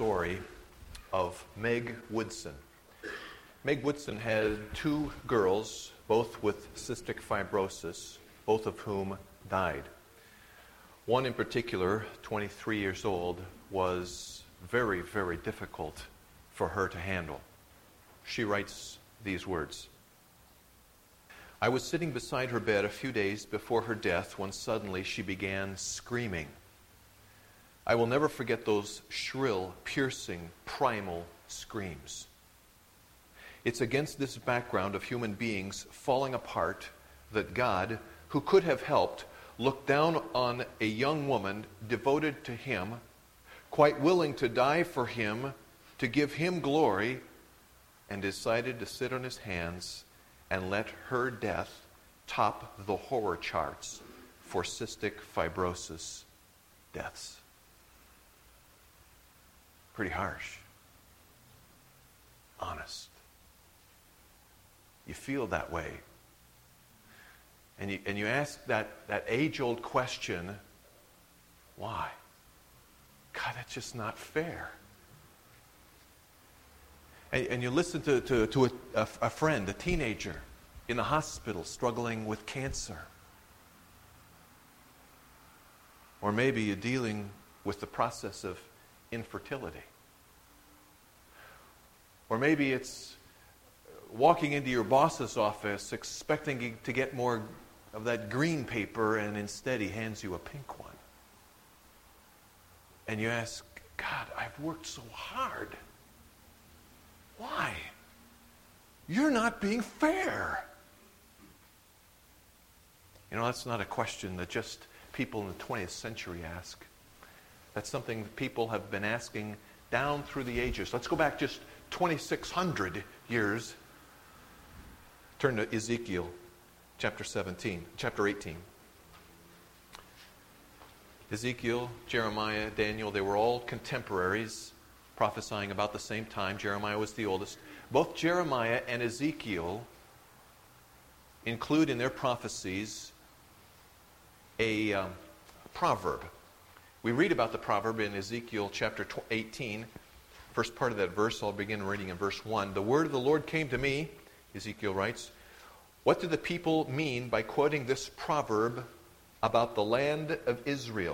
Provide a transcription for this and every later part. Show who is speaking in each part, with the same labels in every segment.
Speaker 1: story of Meg Woodson. Meg Woodson had two girls, both with cystic fibrosis, both of whom died. One in particular, 23 years old, was very, very difficult for her to handle. She writes these words: "I was sitting beside her bed a few days before her death when suddenly she began screaming. I will never forget those shrill, piercing, primal screams. It's against this background of human beings falling apart that God, who could have helped, looked down on a young woman devoted to Him, quite willing to die for Him, to give Him glory, and decided to sit on His hands and let her death top the horror charts for cystic fibrosis deaths." Pretty harsh. Honest. You feel that way. And you ask that age-old question, why? God, that's just not fair. And you listen to a friend, a teenager, in the hospital struggling with cancer. Or maybe you're dealing with the process of infertility. Or maybe it's walking into your boss's office expecting to get more of that green paper, and instead he hands you a pink one. And you ask, God, I've worked so hard. Why? You're not being fair. You know, that's not a question that just people in the 20th century ask. That's something that people have been asking down through the ages. Let's go back just 2,600 years. Turn to Ezekiel chapter 18. Ezekiel, Jeremiah, Daniel, they were all contemporaries, prophesying about the same time. Jeremiah was the oldest. Both Jeremiah and Ezekiel include in their prophecies a proverb. We read about the proverb in Ezekiel chapter 18. First part of that verse, I'll begin reading in verse 1. "The word of the Lord came to me," Ezekiel writes. "What do the people mean by quoting this proverb about the land of Israel?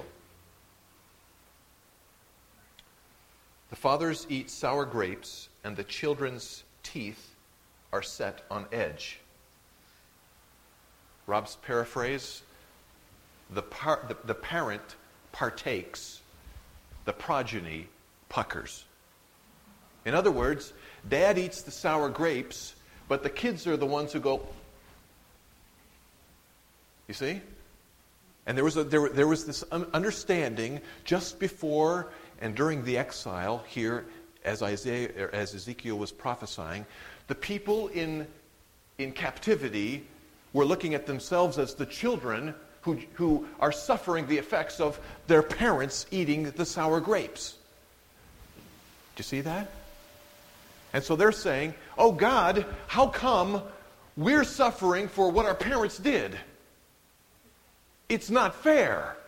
Speaker 1: The fathers eat sour grapes, and the children's teeth are set on edge." Rob's paraphrase: the parent partakes, the progeny puckers. In other words, Dad eats the sour grapes, but the kids are the ones who go. You see? And there was this understanding just before and during the exile here, as Ezekiel was prophesying, the people in captivity were looking at themselves as the children who are suffering the effects of their parents eating the sour grapes. Do you see that? And so they're saying, "Oh God, how come we're suffering for what our parents did? It's not fair."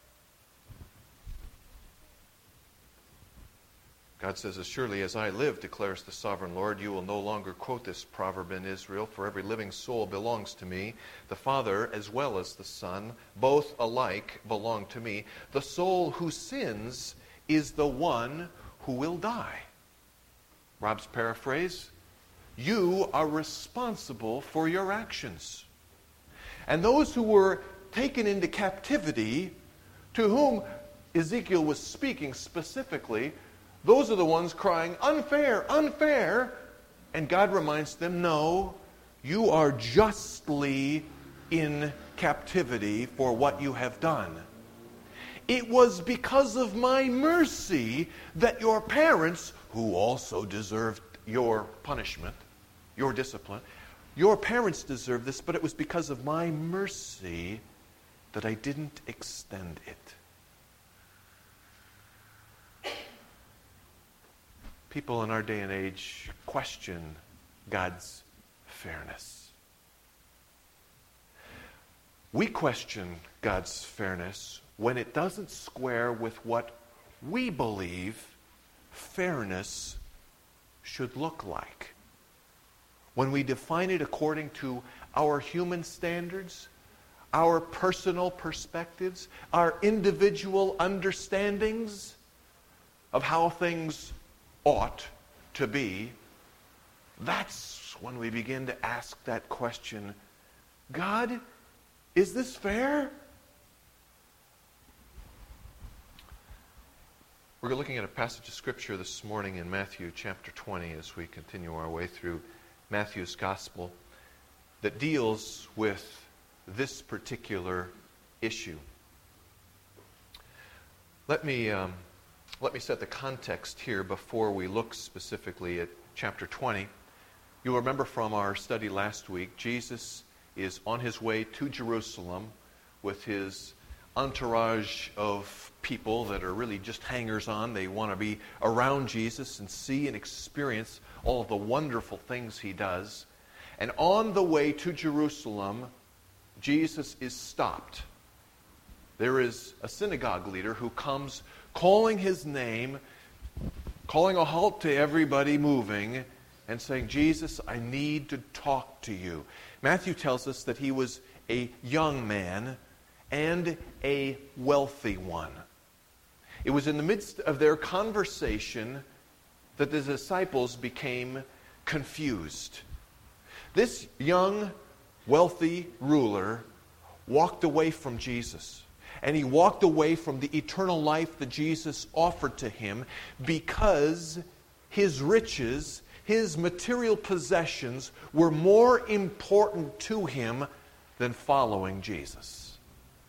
Speaker 1: God says, "As surely as I live, declares the sovereign Lord, you will no longer quote this proverb in Israel, for every living soul belongs to me. The Father as well as the Son, both alike belong to me. The soul who sins is the one who will die." Rob's paraphrase: you are responsible for your actions. And those who were taken into captivity, to whom Ezekiel was speaking specifically, those are the ones crying, "Unfair, unfair." And God reminds them, no, you are justly in captivity for what you have done. It was because of my mercy that your parents, who also deserved your punishment, your discipline, your parents deserved this, but it was because of my mercy that I didn't extend it. People in our day and age question God's fairness. We question God's fairness when it doesn't square with what we believe fairness should look like. When we define it according to our human standards, our personal perspectives, our individual understandings of how things ought to be, that's when we begin to ask that question, God, is this fair? We're looking at a passage of Scripture this morning in Matthew chapter 20 as we continue our way through Matthew's Gospel that deals with this particular issue. Let me set the context here before we look specifically at chapter 20. You'll remember from our study last week, Jesus is on his way to Jerusalem with his entourage of people that are really just hangers-on. They want to be around Jesus and see and experience all of the wonderful things he does. And on the way to Jerusalem, Jesus is stopped. There is a synagogue leader who comes calling his name, calling a halt to everybody moving, and saying, Jesus, I need to talk to you. Matthew tells us that he was a young man and a wealthy one. It was in the midst of their conversation that the disciples became confused. This young, wealthy ruler walked away from Jesus. And he walked away from the eternal life that Jesus offered to him because his riches, his material possessions were more important to him than following Jesus.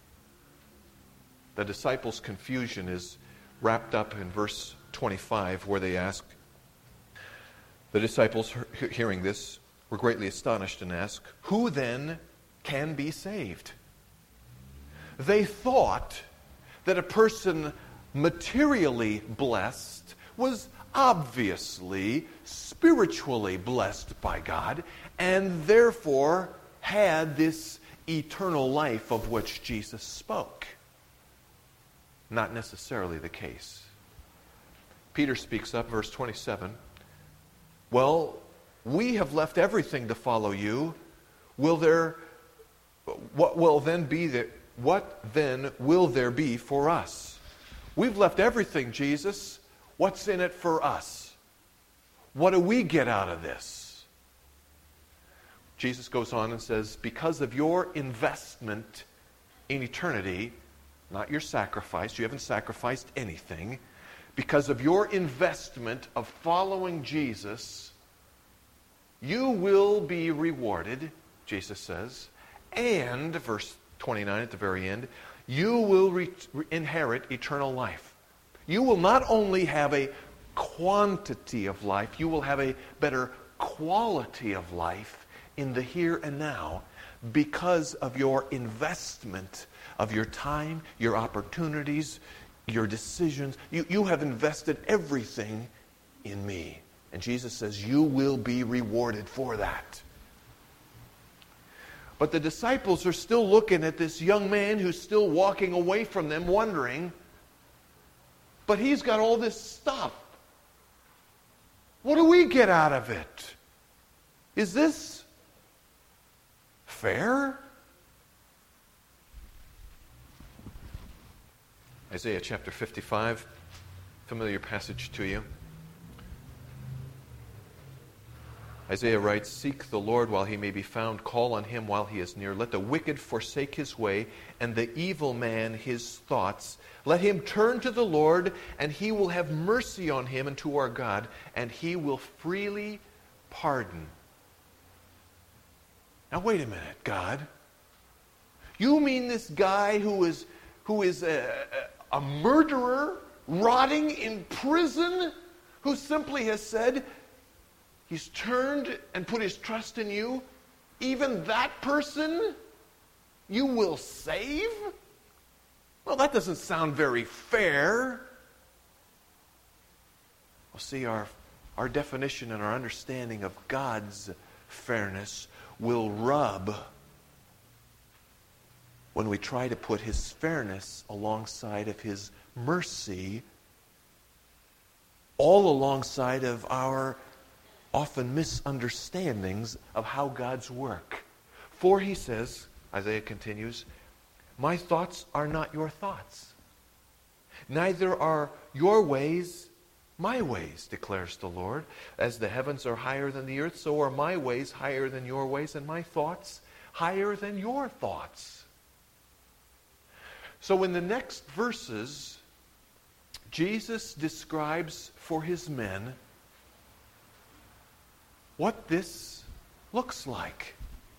Speaker 1: The disciples' confusion is wrapped up in verse 25 where they ask, the disciples hearing this were greatly astonished and asked, who then can be saved? They thought that a person materially blessed was obviously spiritually blessed by God and therefore had this eternal life of which Jesus spoke. Not necessarily the case. Peter speaks up, verse 27. Well, we have left everything to follow you. What then will there be for us? We've left everything, Jesus. What's in it for us? What do we get out of this? Jesus goes on and says, because of your investment in eternity, not your sacrifice, you haven't sacrificed anything, because of your investment of following Jesus, you will be rewarded, Jesus says, and, verse 29 at the very end, you will inherit eternal life. You will not only have a quantity of life, you will have a better quality of life in the here and now because of your investment of your time, your opportunities, your decisions. You have invested everything in me. And Jesus says, you will be rewarded for that. But the disciples are still looking at this young man who's still walking away from them, wondering, but he's got all this stuff. What do we get out of it? Is this fair? Isaiah chapter 55, familiar passage to you. Isaiah writes, seek the Lord while he may be found, call on him while he is near. Let the wicked forsake his way, and the evil man his thoughts. Let him turn to the Lord, and he will have mercy on him and to our God, and he will freely pardon. Now wait a minute, God. You mean this guy who is a murderer, rotting in prison, who simply has said, he's turned and put his trust in you, even that person you will save? Well, that doesn't sound very fair. Well, see, our definition and our understanding of God's fairness will rub when we try to put his fairness alongside of his mercy all alongside of our often misunderstandings of how God's work. For he says, Isaiah continues, my thoughts are not your thoughts. Neither are your ways my ways, declares the Lord. As the heavens are higher than the earth, so are my ways higher than your ways, and my thoughts higher than your thoughts. So in the next verses, Jesus describes for his men what this looks like.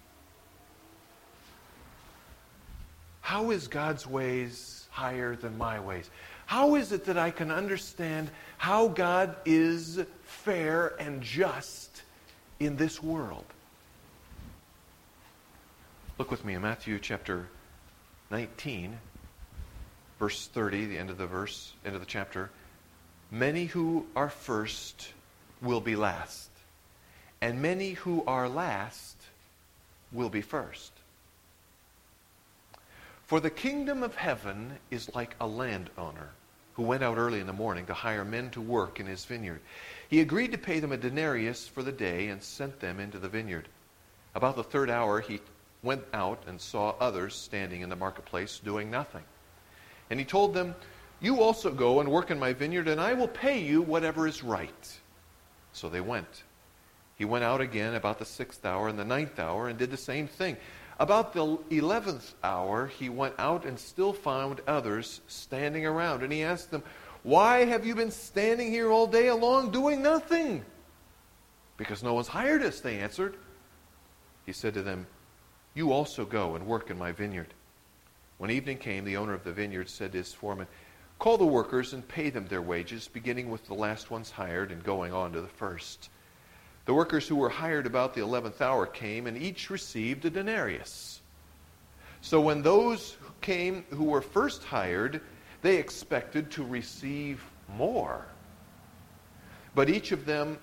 Speaker 1: How is God's ways higher than my ways? How is it that I can understand how God is fair and just in this world? Look with me in Matthew chapter 19, verse 30, the end of the chapter. Many who are first will be last, and many who are last will be first. For the kingdom of heaven is like a landowner who went out early in the morning to hire men to work in his vineyard. He agreed to pay them a denarius for the day and sent them into the vineyard. About the third hour he went out and saw others standing in the marketplace doing nothing. And he told them, you also go and work in my vineyard, and I will pay you whatever is right. So they went. He went out again about the 6th hour and the 9th hour and did the same thing. About the 11th hour, he went out and still found others standing around. And he asked them, why have you been standing here all day long doing nothing? Because no one's hired us, they answered. He said to them, you also go and work in my vineyard. When evening came, the owner of the vineyard said to his foreman, call the workers and pay them their wages, beginning with the last ones hired and going on to the first. The workers who were hired about the 11th hour came, and each received a denarius. So when those came who were first hired, they expected to receive more. But each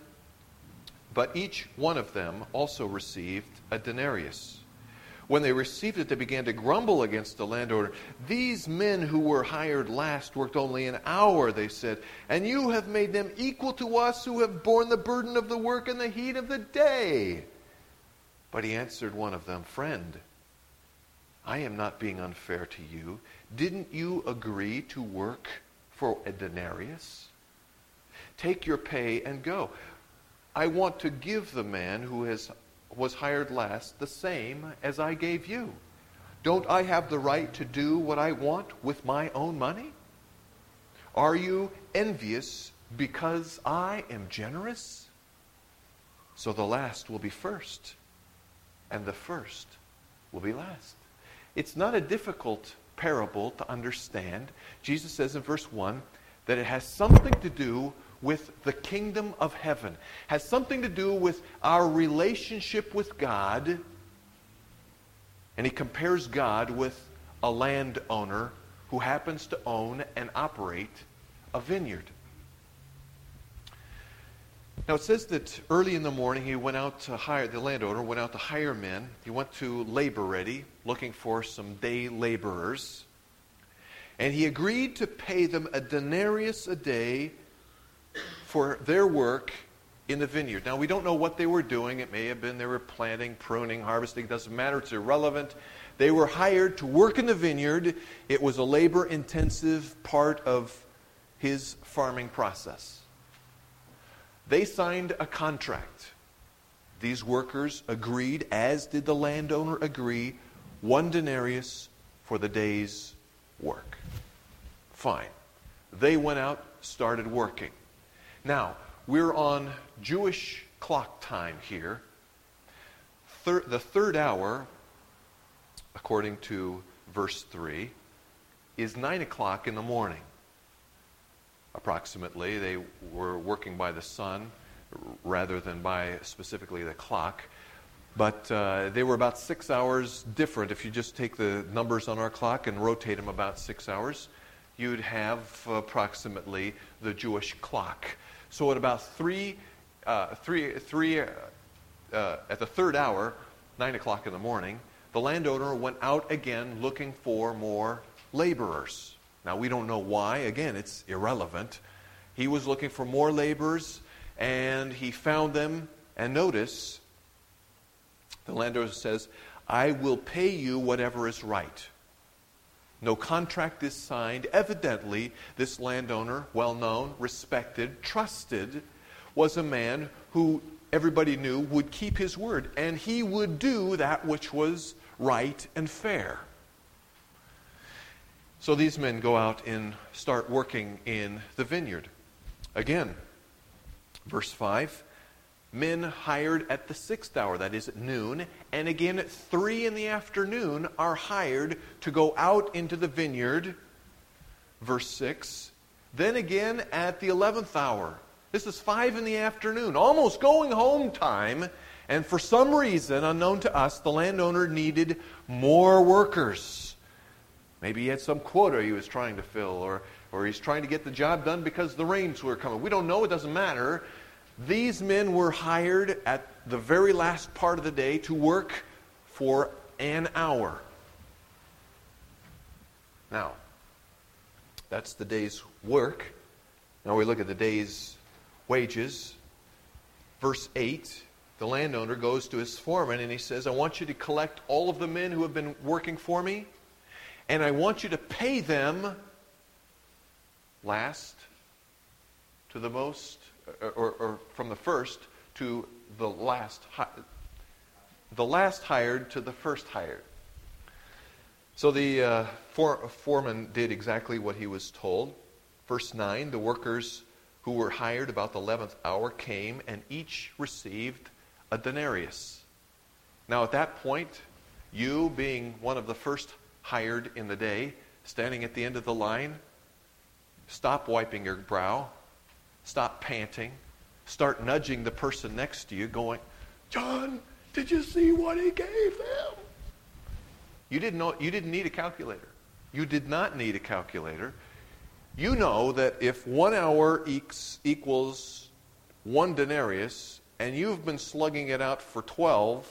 Speaker 1: one of them also received a denarius. When they received it, they began to grumble against the landowner. These men who were hired last worked only an hour, they said, and you have made them equal to us who have borne the burden of the work in the heat of the day. But he answered one of them, friend, I am not being unfair to you. Didn't you agree to work for a denarius? Take your pay and go. I want to give the man who was hired last the same as I gave you. Don't I have the right to do what I want with my own money? Are you envious because I am generous? So the last will be first, and the first will be last. It's not a difficult parable to understand. Jesus says in verse 1 that it has something to do with the kingdom of heaven, has something to do with our relationship with God. And he compares God with a landowner who happens to own and operate a vineyard. Now it says that early in the morning the landowner went out to hire men. He went to labor ready, looking for some day laborers. And he agreed to pay them a denarius a day for their work in the vineyard. Now, we don't know what they were doing. It may have been they were planting, pruning, harvesting. It doesn't matter. It's irrelevant. They were hired to work in the vineyard. It was a labor-intensive part of his farming process. They signed a contract. These workers agreed, as did the landowner agree, 1 denarius for the day's work. Fine. They went out, started working. Now, we're on Jewish clock time here. The third hour, according to verse 3, is 9 o'clock in the morning. Approximately, they were working by the sun rather than by specifically the clock. But they were about 6 hours different. If you just take the numbers on our clock and rotate them about 6 hours, you'd have approximately the Jewish clock. So at about at the third hour, 9 o'clock in the morning, the landowner went out again looking for more laborers. Now, we don't know why. Again, it's irrelevant. He was looking for more laborers, and he found them. And notice, the landowner says, I will pay you whatever is right. No contract is signed. Evidently, this landowner, well known, respected, trusted, was a man who everybody knew would keep his word, and he would do that which was right and fair. So these men go out and start working in the vineyard. Again, verse 5, men hired at the 6th hour, that is at noon, and again at 3 in the afternoon are hired to go out into the vineyard. Verse 6, then again at the 11th hour. This is 5 in the afternoon, almost going home time, and for some reason, unknown to us, the landowner needed more workers. Maybe he had some quota he was trying to fill, or he's trying to get the job done because the rains were coming. We don't know, it doesn't matter. These men were hired at the very last part of the day to work for an hour. Now, that's the day's work. Now we look at the day's wages. Verse 8, the landowner goes to his foreman and he says, I want you to collect all of the men who have been working for me, and I want you to pay them last to the most, or from the first to the last hired to the first hired. So the foreman did exactly what he was told. Verse 9, the workers who were hired about the 11th hour came, and each received a denarius. Now at that point, you being one of the first hired in the day, standing at the end of the line, stop wiping your brow, stop panting, start nudging the person next to you, going, John, did you see what he gave them? You didn't need a calculator. You did not need a calculator. You know that if 1 hour equals 1 denarius, and you've been slugging it out for 12,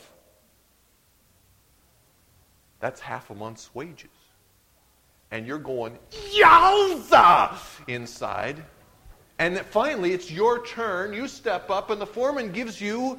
Speaker 1: that's half a month's wages. And you're going, yowza! Inside. And finally, it's your turn. You step up, and the foreman gives you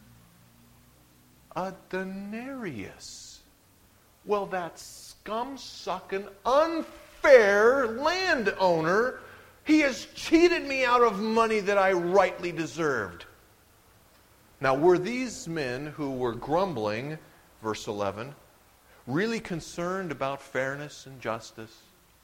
Speaker 1: a denarius. Well, that scum-sucking, unfair landowner, he has cheated me out of money that I rightly deserved. Now, were these men who were grumbling, verse 11, really concerned about fairness and justice?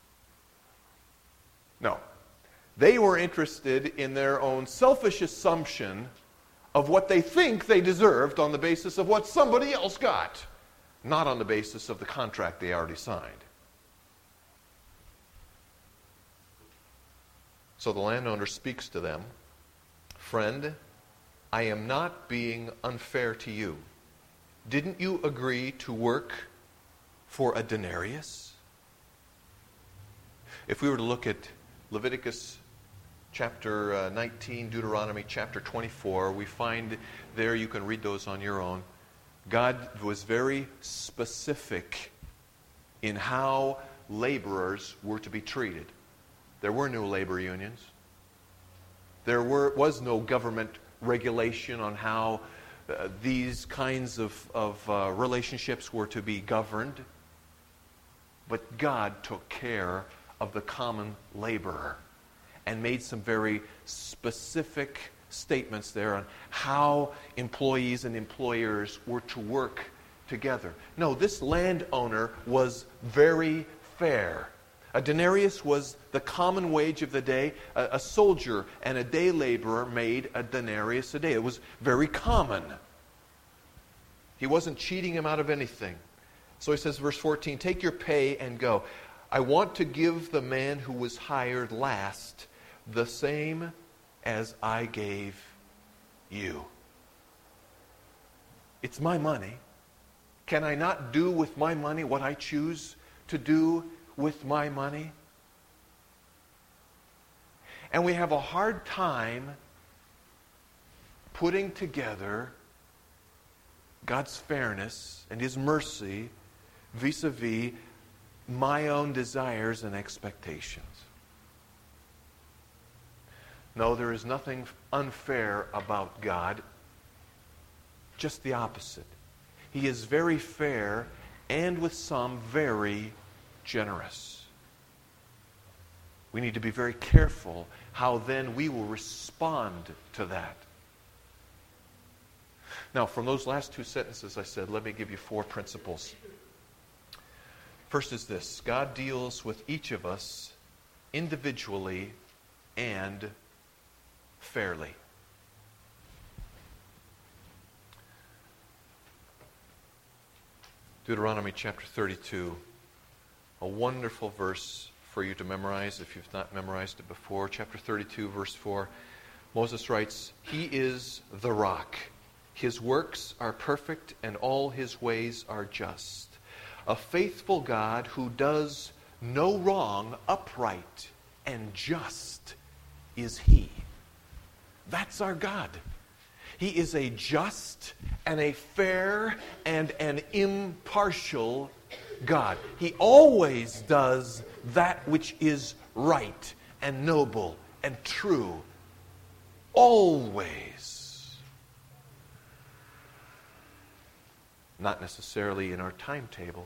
Speaker 1: No. They were interested in their own selfish assumption of what they think they deserved on the basis of what somebody else got, not on the basis of the contract they already signed. So the landowner speaks to them, friend, I am not being unfair to you. Didn't you agree to work for a denarius? If we were to look at Leviticus chapter 19, Deuteronomy chapter 24, we find there, you can read those on your own, God was very specific in how laborers were to be treated. There were no labor unions. There was no government regulation on how these kinds of relationships were to be governed. But God took care of the common laborer and made some very specific statements there on how employees and employers were to work together. No, this landowner was very fair. A denarius was the common wage of the day. A soldier and a day laborer made a denarius a day. It was very common. He wasn't cheating him out of anything. So he says, verse 14, take your pay and go. I want to give the man who was hired last the same as I gave you. It's my money. Can I not do with my money what I choose to do with my money? And we have a hard time putting together God's fairness and His mercy vis-a-vis my own desires and expectations. No, there is nothing unfair about God. Just the opposite. He is very fair and with some very generous. We need to be very careful how then we will respond to that. Now, from those last two sentences I said, let me give you 4 principles. First is this: God deals with each of us individually and fairly. Deuteronomy chapter 32, a wonderful verse for you to memorize if you've not memorized it before. Chapter 32, verse 4, Moses writes, "He is the rock. His works are perfect, and all his ways are just. A faithful God who does no wrong, upright and just is he." That's our God. He is a just and a fair and an impartial God. He always does that which is right and noble and true. Always. Not necessarily in our timetable.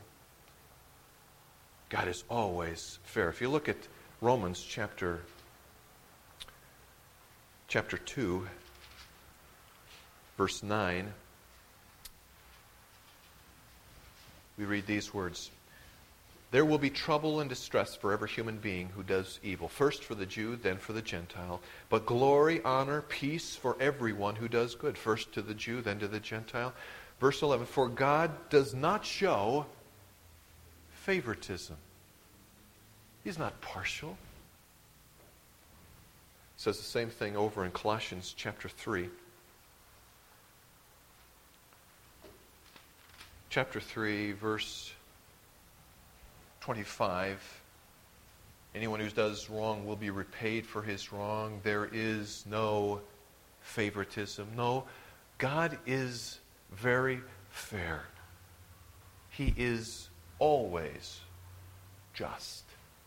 Speaker 1: God is always fair. If you look at Romans chapter 2, verse 9, we read these words: "There will be trouble and distress for every human being who does evil, first for the Jew, then for the Gentile. But glory, honor, peace for everyone who does good, first to the Jew, then to the Gentile." Verse 11, "For God does not show favoritism." He's not partial. It says the same thing over in Colossians chapter 3. Chapter 3, verse 25. "Anyone who does wrong will be repaid for his wrong. There is no favoritism." No, God is very fair. He is always just.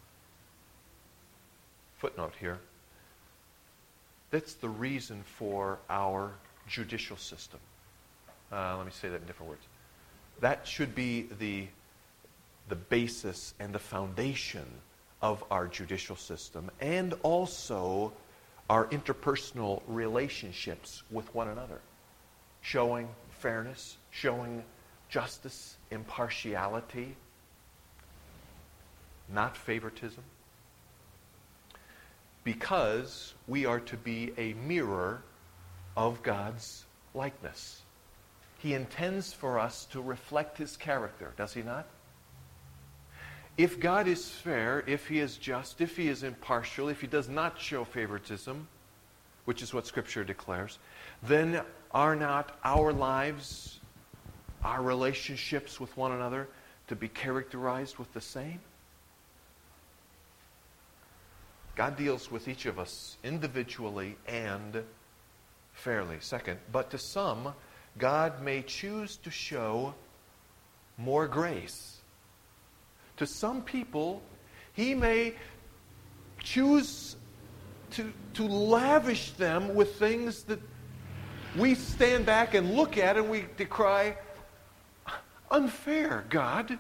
Speaker 1: Footnote here. That's the reason for our judicial system. Let me say that in different words. That should be the basis and the foundation of our judicial system, and also our interpersonal relationships with one another. Showing fairness, showing justice, impartiality, not favoritism. Because we are to be a mirror of God's likeness. He intends for us to reflect His character, does He not? If God is fair, if He is just, if He is impartial, if He does not show favoritism, which is what Scripture declares, then are not our lives, our relationships with one another, to be characterized with the same? God deals with each of us individually and fairly. Second, but to some, God may choose to show more grace. To some people, He may choose to lavish them with things that we stand back and look at and we decry, unfair, God.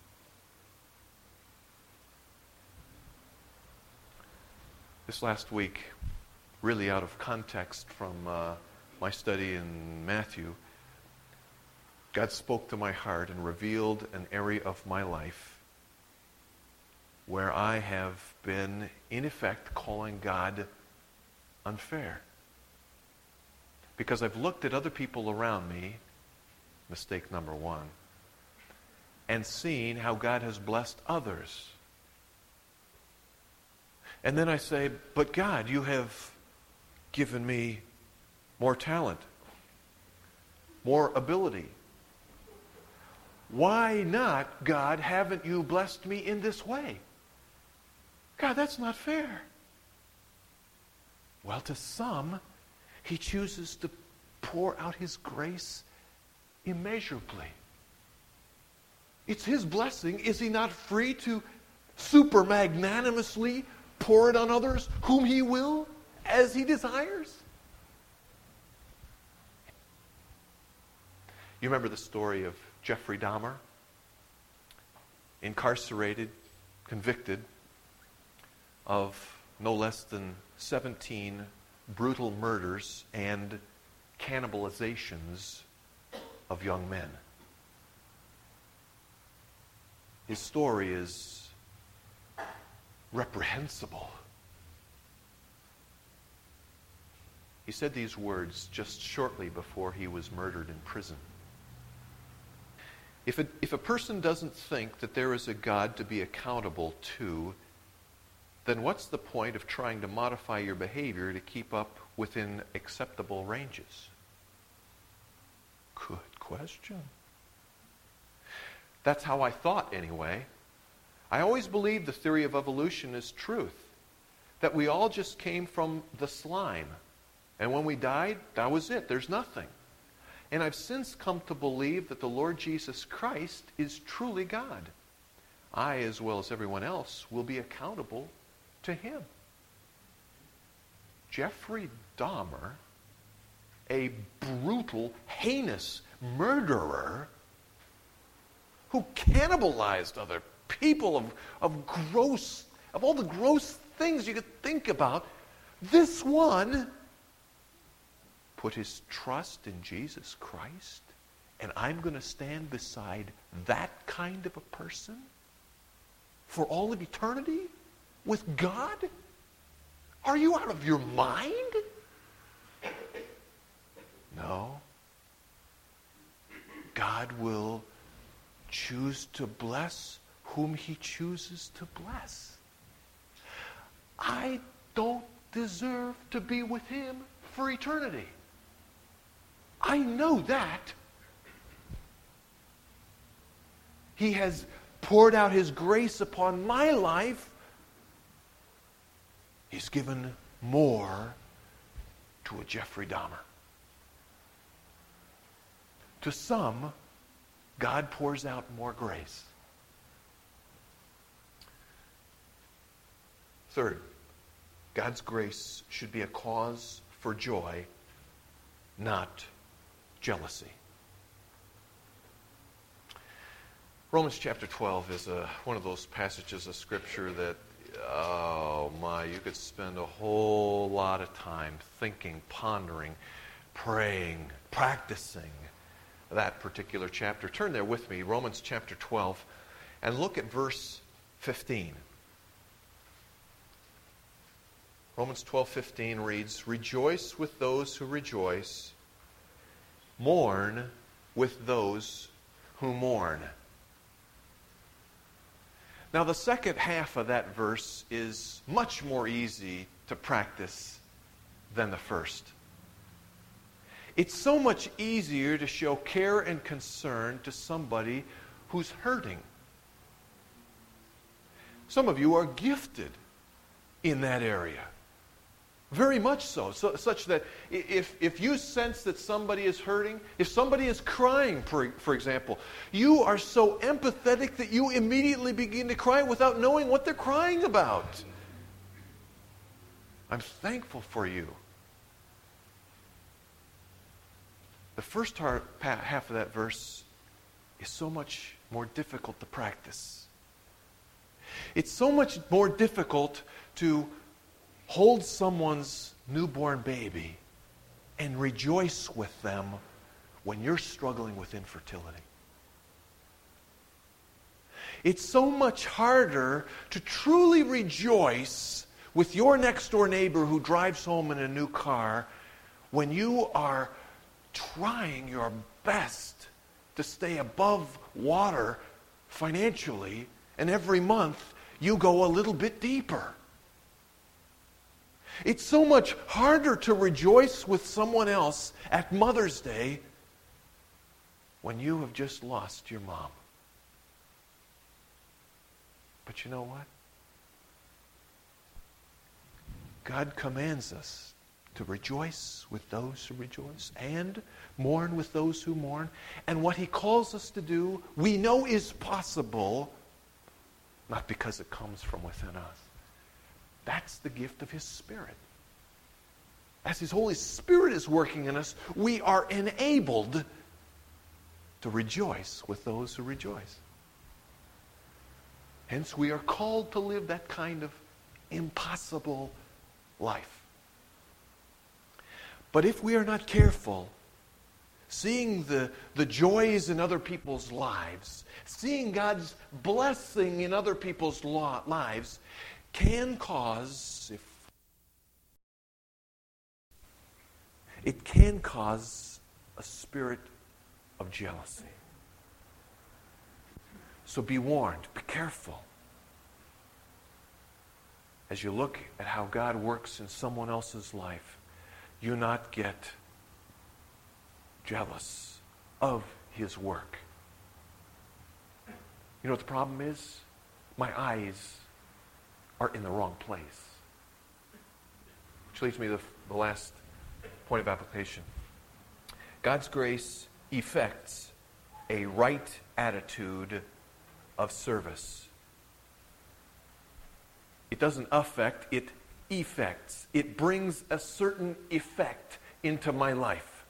Speaker 1: This last week, really out of context from my study in Matthew, God spoke to my heart and revealed an area of my life where I have been, in effect, calling God unfair. Because I've looked at other people around me, mistake number one, and seen how God has blessed others. And then I say, but God, you have given me more talent, more ability. Why not, God, haven't you blessed me in this way? God, that's not fair. Well, to some, He chooses to pour out His grace immeasurably. It's His blessing. Is He not free to super magnanimously pour it on others whom He will as he desires? You remember the story of Jeffrey Dahmer? Incarcerated, convicted of no less than 17 brutal murders and cannibalizations of young men. His story is reprehensible. He said these words just shortly before he was murdered in prison. If a person doesn't think that there is a God to be accountable to, then what's the point of trying to modify your behavior to keep up within acceptable ranges? Good question. That's how I thought anyway. I always believed the theory of evolution is truth, that we all just came from the slime. And when we died, that was it. There's nothing. And I've since come to believe that the Lord Jesus Christ is truly God. I, as well as everyone else, will be accountable to him. Jeffrey Dahmer, a brutal, heinous murderer who cannibalized other people of all the gross things you could think about, this one put his trust in Jesus Christ, and I'm going to stand beside that kind of a person for all of eternity with God? Are you out of your mind? No. God will choose to bless whom he chooses to bless. I don't deserve to be with him for eternity. I know that. He has poured out his grace upon my life. He's given more to a Jeffrey Dahmer. To some, God pours out more grace. Third, God's grace should be a cause for joy, not jealousy. Romans chapter 12 is one of those passages of Scripture that, oh my, you could spend a whole lot of time thinking, pondering, praying, practicing that particular chapter. Turn there with me, Romans chapter 12, and look at verse 15. Romans 12:15 reads, "Rejoice with those who rejoice, mourn with those who mourn." Now, the second half of that verse is much more easy to practice than the first. It's so much easier to show care and concern to somebody who's hurting. Some of you are gifted in that area. Very much so, such that if you sense that somebody is hurting, if somebody is crying, for example, you are so empathetic that you immediately begin to cry without knowing what they're crying about. I'm thankful for you. The first half of that verse is so much more difficult to practice. It's so much more difficult to hold someone's newborn baby and rejoice with them when you're struggling with infertility. It's so much harder to truly rejoice with your next door neighbor who drives home in a new car when you are trying your best to stay above water financially, and every month you go a little bit deeper. It's so much harder to rejoice with someone else at Mother's Day when you have just lost your mom. But you know what? God commands us to rejoice with those who rejoice and mourn with those who mourn. And what he calls us to do, we know is possible, not because it comes from within us. That's the gift of his Spirit. as His Holy Spirit is working in us, we are enabled to rejoice with those who rejoice. Hence, we are called to live that kind of impossible life. But if we are not careful, seeing the joys in other people's lives, seeing God's blessing in other people's lives, can cause a spirit of jealousy. So be warned, be careful. As you look at how God works in someone else's life, you not get jealous of His work. You know what the problem is? My eyes are in the wrong place. Which leads me to the last point of application. God's grace effects a right attitude of service. It doesn't affect, it effects. It brings a certain effect into my life.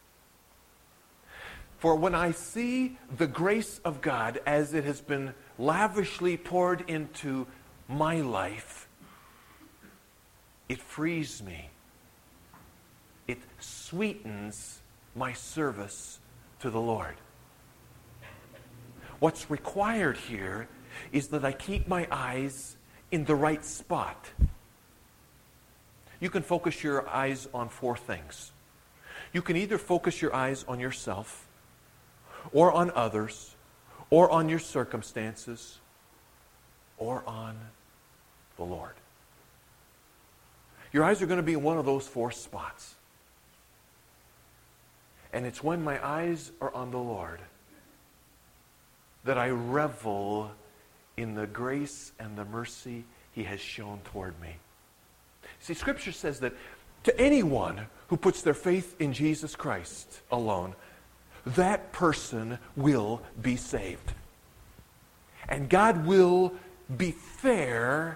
Speaker 1: For when I see the grace of God as it has been lavishly poured into my life, it frees me. It sweetens my service to the Lord. What's required here is that I keep my eyes in the right spot. You can focus your eyes on four things. You can either focus your eyes on yourself, or on others, or on your circumstances, or on the Lord. Your eyes are going to be in one of those four spots. And it's when my eyes are on the Lord that I revel in the grace and the mercy He has shown toward me. See, Scripture says that to anyone who puts their faith in Jesus Christ alone, that person will be saved. And God will be fair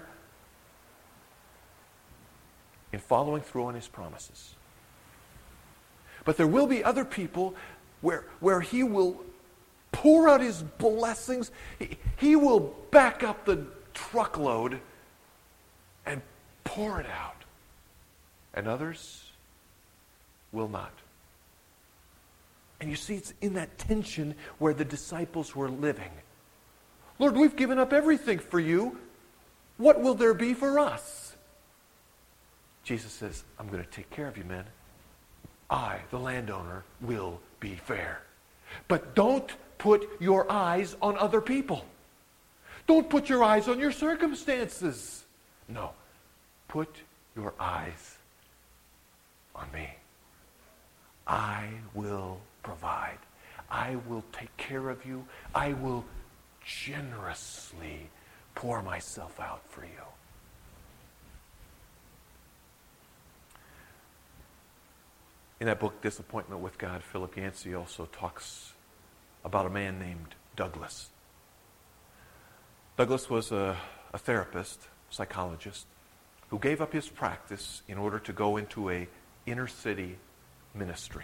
Speaker 1: in following through on His promises. But there will be other people where He will pour out His blessings. He will back up the truckload and pour it out. And others will not. And you see, it's in that tension where the disciples were living. Lord, we've given up everything for you. What will there be for us? Jesus says, I'm going to take care of you, men. I, the landowner, will be fair. But don't put your eyes on other people. Don't put your eyes on your circumstances. No. Put your eyes on me. I will provide. I will take care of you. I will generously pour myself out for you. In that book, Disappointment with God, Philip Yancey also talks about a man named Douglas. Douglas was a therapist, psychologist, who gave up his practice in order to go into a inner city ministry.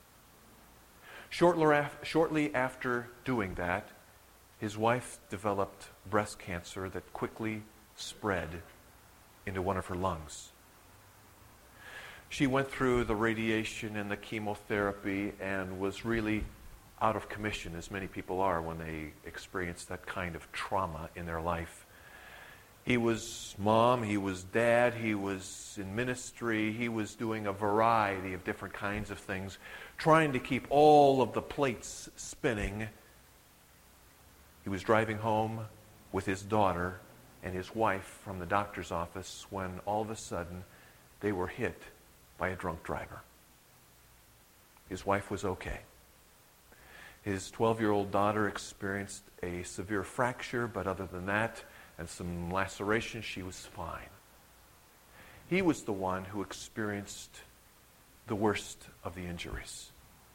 Speaker 1: Shortly after doing that, his wife developed breast cancer that quickly spread into one of her lungs. She went through the radiation and the chemotherapy and was really out of commission, as many people are when they experience that kind of trauma in their life. He was mom, he was dad, he was in ministry, he was doing a variety of different kinds of things, trying to keep all of the plates spinning. He was driving home with his daughter and his wife from the doctor's office when all of a sudden they were hit by a drunk driver. His wife was okay. His 12-year-old daughter experienced a severe fracture, but other than that, and some lacerations, she was fine. He was the one who experienced the worst of the injuries.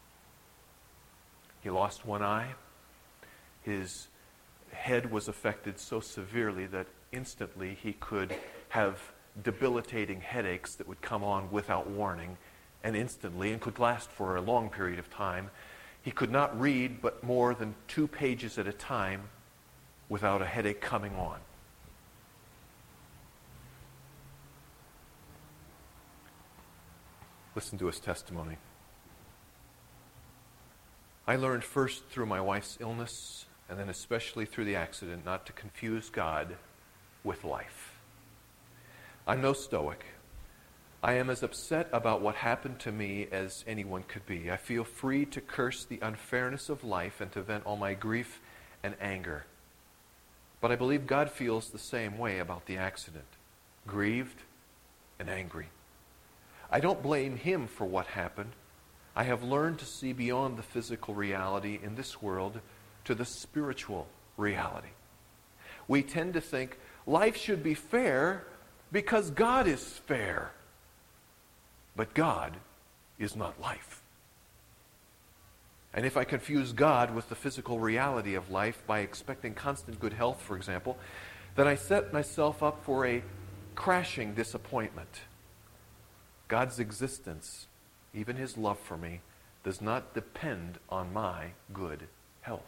Speaker 1: He lost one eye. His head was affected so severely that instantly he could have debilitating headaches that would come on without warning and instantly and could last for a long period of time. He could not read but more than 2 pages at a time without a headache coming on. Listen to his testimony. I learned first through my wife's illness, and then especially through the accident, not to confuse God with life. I'm no stoic. I am as upset about what happened to me as anyone could be. I feel free to curse the unfairness of life and to vent all my grief and anger. But I believe God feels the same way about the accident, grieved and angry. I don't blame him for what happened. I have learned to see beyond the physical reality in this world to the spiritual reality. We tend to think life should be fair because God is fair. But God is not life. And if I confuse God with the physical reality of life by expecting constant good health, for example, then I set myself up for a crashing disappointment. God's existence, even his love for me, does not depend on my good health.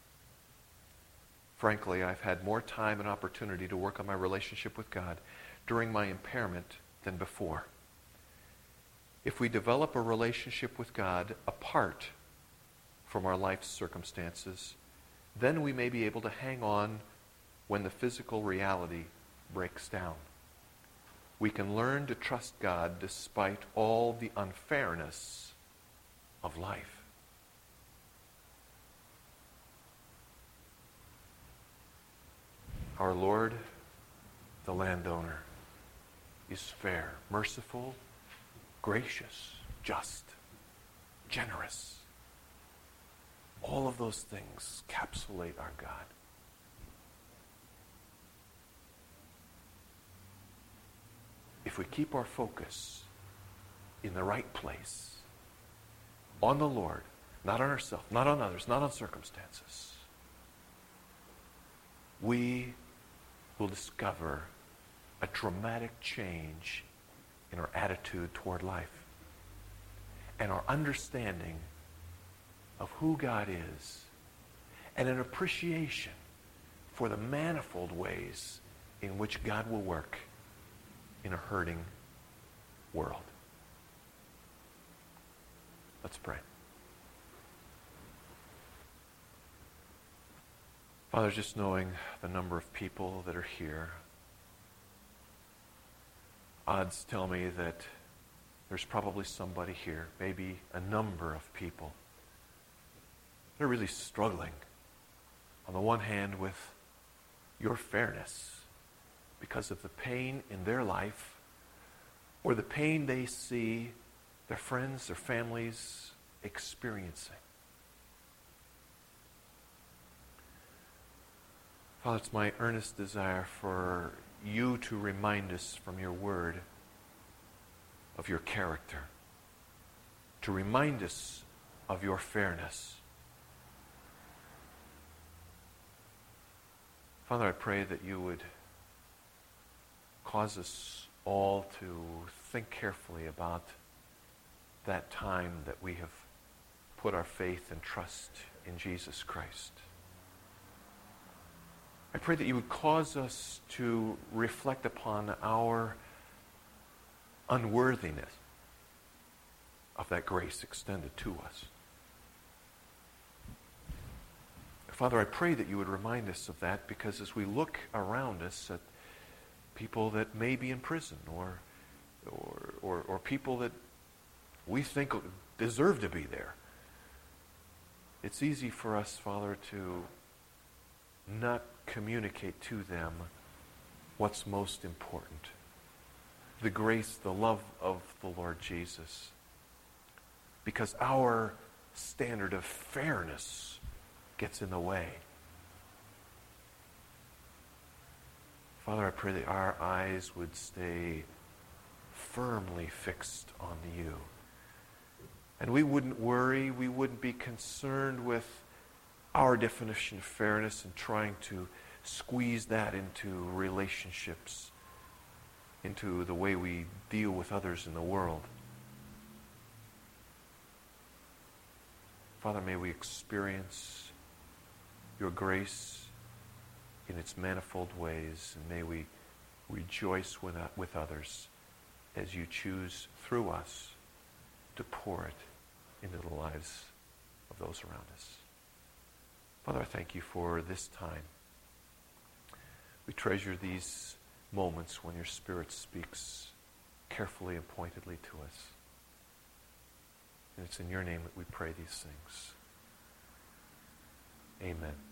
Speaker 1: Frankly, I've had more time and opportunity to work on my relationship with God during my impairment than before. If we develop a relationship with God apart from our life's circumstances, then we may be able to hang on when the physical reality breaks down. We can learn to trust God despite all the unfairness of life. Our Lord, the landowner, is fair, merciful, gracious, just, generous. All of those things encapsulate our God. If we keep our focus in the right place, on the Lord, not on ourselves, not on others, not on circumstances, we will discover a dramatic change in our attitude toward life and our understanding of who God is and an appreciation for the manifold ways in which God will work in a hurting world. Let's pray. Father, just knowing the number of people that are here, odds tell me that there's probably somebody here, maybe a number of people, that are really struggling, on the one hand, with your fairness because of the pain in their life or the pain they see their friends, their families experiencing. Father, it's my earnest desire for you to remind us from your word of your character, to remind us of your fairness. Father, I pray that you would cause us all to think carefully about that time that we have put our faith and trust in Jesus Christ. I pray that you would cause us to reflect upon our unworthiness of that grace extended to us. Father, I pray that you would remind us of that, because as we look around us at people that may be in prison or people that we think deserve to be there, it's easy for us, Father, to not communicate to them what's most important. The grace, the love of the Lord Jesus. Because our standard of fairness gets in the way. Father, I pray that our eyes would stay firmly fixed on you. And we wouldn't worry, we wouldn't be concerned with our definition of fairness and trying to squeeze that into relationships. into the way we deal with others in the world. Father, may we experience your grace in its manifold ways, and may we rejoice with others as you choose through us to pour it into the lives of those around us. Father, I thank you for this time. We treasure these moments when your Spirit speaks carefully and pointedly to us. And it's in your name that we pray these things. Amen.